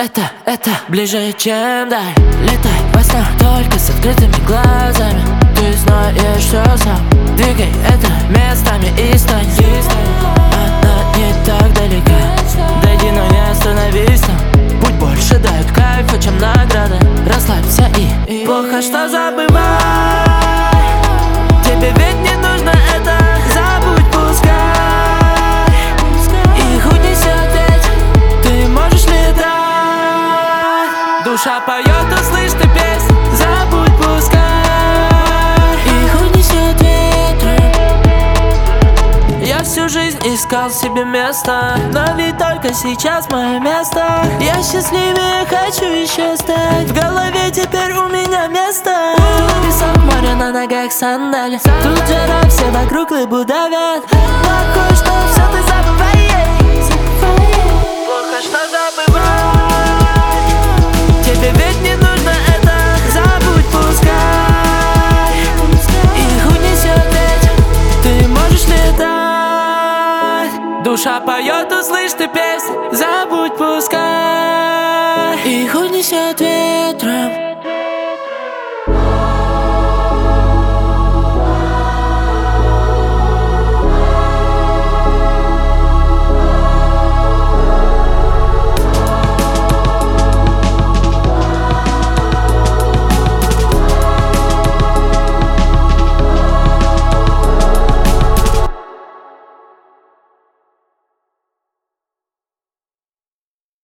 Это ближе, чем дай. Летай во снах, только с открытыми глазами. Ты знаешь все сам. Двигай это местами и стань. Она не так далека. Дойди, но не остановись там. Путь больше дает кайфа, чем награда. Расслабься и плохо, что забывай. Тебе ведь не нужно это. Забудь, пускай их унесет ветер. Ты можешь летать. Душа поет, услышь ты песню. Забудь, пускай их унесет ветром. Я всю жизнь искал себе место, но ведь только сейчас мое место. Я счастливее хочу еще стать. В голове теперь у меня место. Песок, море, на ногах сандали. Тут жара, все вокруг лыбу давят. Плохо, что все ты забываешь. Плохо, что забываешь. Тебе ведь не нужно это. Забудь, пускай их унесет ветер. Ты можешь летать. Душа поет, услышь ты песню. Забудь, пускай их унесет ветром.